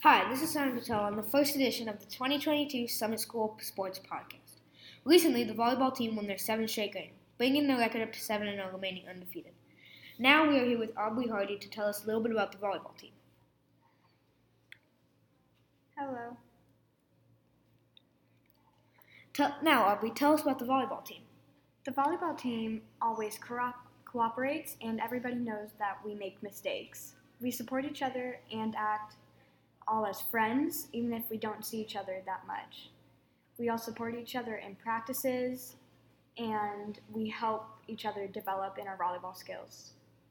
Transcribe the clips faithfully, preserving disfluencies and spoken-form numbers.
Hi, this is Simon Patel on the first edition of the twenty twenty-two Summit School Sports Podcast. Recently, the volleyball team won their seventh straight game, bringing their record up to seven and oh, remaining undefeated. Now we are here with Aubrey Hardy to tell us a little bit about the volleyball team. Hello. Tell, now, Aubrey, tell us about the volleyball team. The volleyball team always co- cooperates, and everybody knows that we make mistakes. We support each other and act all as friends, even if we don't see each other that much. We all support each other in practices, and we help each other develop in our volleyball skills.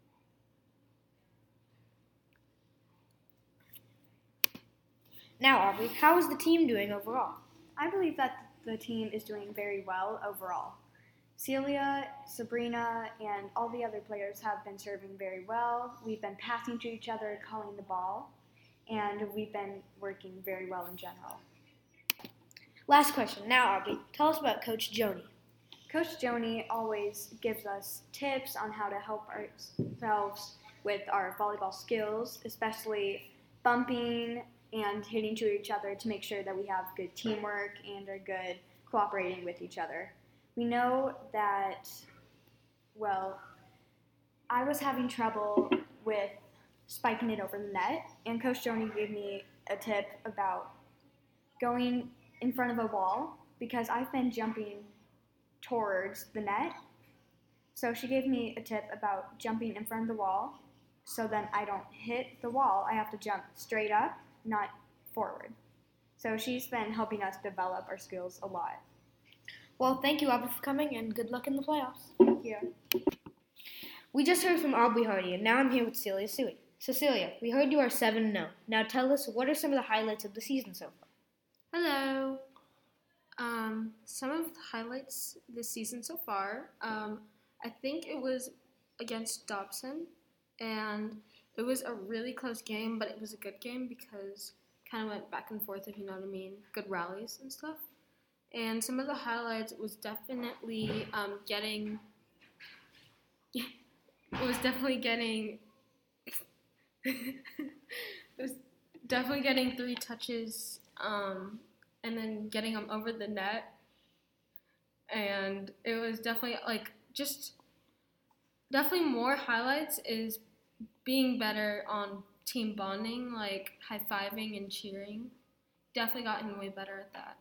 Now, Aubrey, how is the team doing overall? I believe that the team is doing very well overall. Celia, Sabrina, and all the other players have been serving very well. We've been passing to each other, calling the ball, and we've been working very well in general. Last question. Now, Aubrey, tell us about Coach Joni. Coach Joni always gives us tips on how to help ourselves with our volleyball skills, especially bumping and hitting to each other to make sure that we have good teamwork and are good cooperating with each other. We know that, well, I was having trouble with spiking it over the net, and Coach Joni gave me a tip about going in front of a wall because I've been jumping towards the net. So she gave me a tip about jumping in front of the wall so then I don't hit the wall. I have to jump straight up, not forward. So she's been helping us develop our skills a lot. Well, thank you, Aubrey, for coming, and good luck in the playoffs. Thank you. We just heard from Aubrey Hardy, and now I'm here with Celia Suey. Cecilia, we heard you are seven and oh. Now tell us, what are some of the highlights of the season so far? Hello. Um, some of the highlights this season so far, um, I think it was against Dobson, and it was a really close game, but it was a good game because it kind of went back and forth, if you know what I mean, good rallies and stuff. And some of the highlights was definitely um, getting, it was definitely getting, it was definitely getting three touches, um, and then getting them over the net. And it was definitely like just definitely more highlights is being better on team bonding, like high-fiving and cheering. Definitely gotten way better at that.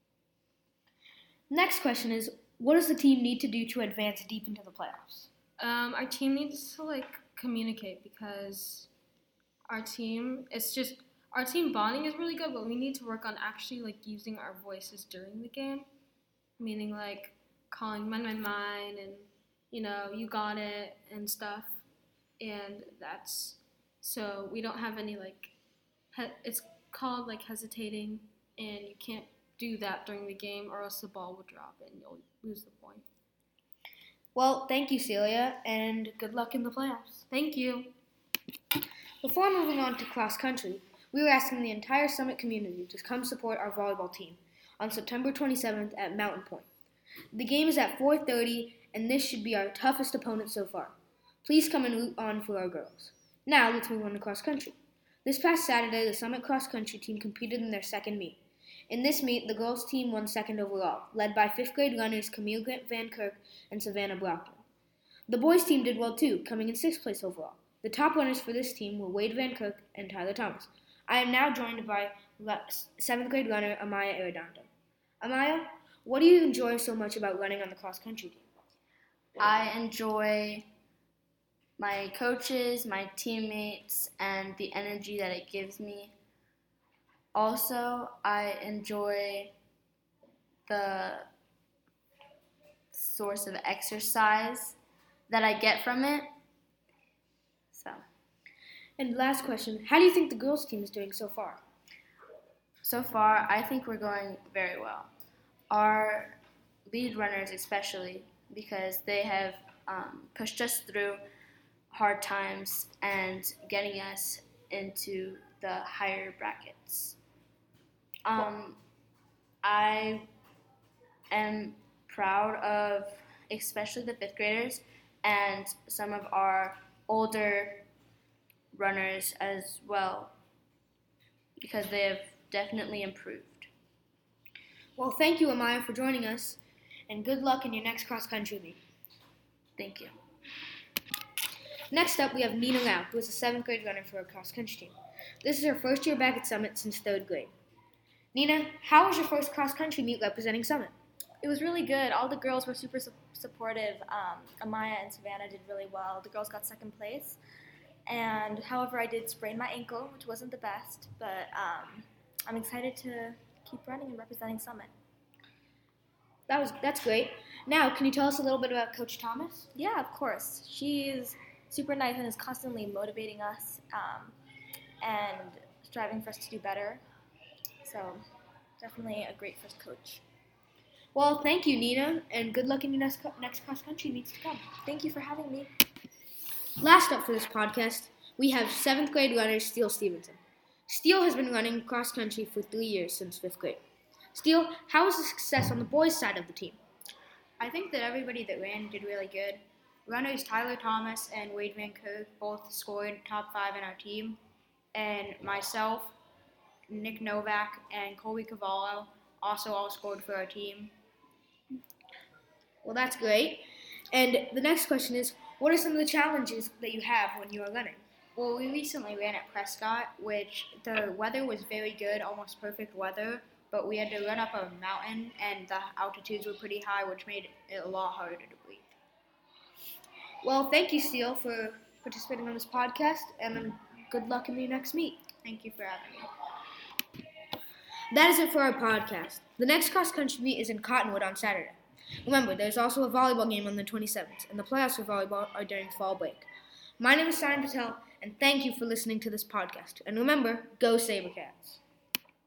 Next question is, what does the team need to do to advance deep into the playoffs? Um, our team needs to like communicate because our team, it's just, our team bonding is really good, but we need to work on actually like using our voices during the game, meaning like calling mine, mine, mine, and you know, you got it and stuff, and that's, so we don't have any like, he- it's called like hesitating, and you can't do that during the game or else the ball will drop and you'll lose the point. Well, thank you, Celia, and good luck in the playoffs. Thank you. Before moving on to cross country, we are asking the entire Summit community to come support our volleyball team on September twenty-seventh at Mountain Point. The game is at four thirty, and this should be our toughest opponent so far. Please come and root on for our girls. Now, let's move on to cross country. This past Saturday, the Summit cross country team competed in their second meet. In this meet, the girls' team won second overall, led by fifth grade runners Camille Van Kirk and Savannah Brockton. The boys' team did well too, coming in sixth place overall. The top runners for this team were Wade Van Kirk and Tyler Thomas. I am now joined by seventh grade runner Amaya Arredondo. Amaya, what do you enjoy so much about running on the cross country team? I enjoy my coaches, my teammates, and the energy that it gives me. Also, I enjoy the source of exercise that I get from it. So, And last question, how do you think the girls' team is doing so far? so far, I think we're going very well. Our lead runners especially, because they have um, pushed us through hard times and getting us into the higher brackets. Um, I am proud of especially the fifth graders and some of our older runners as well. because they have definitely improved. Well, thank you, Amaya, for joining us, and good luck in your next cross-country meet. Thank you. Next up, we have Nina Lau, who is a seventh grade runner for our cross-country team. This is her first year back at Summit since third grade. Nina, how was your first cross-country meet representing Summit? It was really good. All the girls were super su- supportive. Um, Amaya and Savannah did really well. The girls got second place. And however, I did sprain my ankle, which wasn't the best, but um, I'm excited to keep running and representing Summit. That was that's great. Now, can you tell us a little bit about Coach Thomas? Yeah, of course. She's super nice and is constantly motivating us um, and striving for us to do better. So, definitely a great first coach. Well, thank you, Nina, and good luck in your next, next cross-country meets to come. Thank you for having me. Last up for this podcast, we have seventh grade runner Steele Stevenson. Steele has been running cross-country for three years since fifth grade. Steele, how was the success on the boys' side of the team? I think that everybody that ran did really good. Runners Tyler Thomas and Wade Van Kirk both scored top five in our team, and myself, Nick Novak, and Colby Cavallo also all scored for our team. Well, that's great. And the next question is, what are some of the challenges that you have when you are running? Well, we recently ran at Prescott, which the weather was very good, almost perfect weather, but we had to run up a mountain, and the altitudes were pretty high, which made it a lot harder to breathe. Well, thank you, Steele, for participating on this podcast, and good luck in your next meet. Thank you for having me. That is it for our podcast. The next cross-country meet is in Cottonwood on Saturday. Remember, there's also a volleyball game on the twenty-seventh, and the playoffs for volleyball are during fall break. My name is Simon Patel, and thank you for listening to this podcast. And remember, go SaberCats.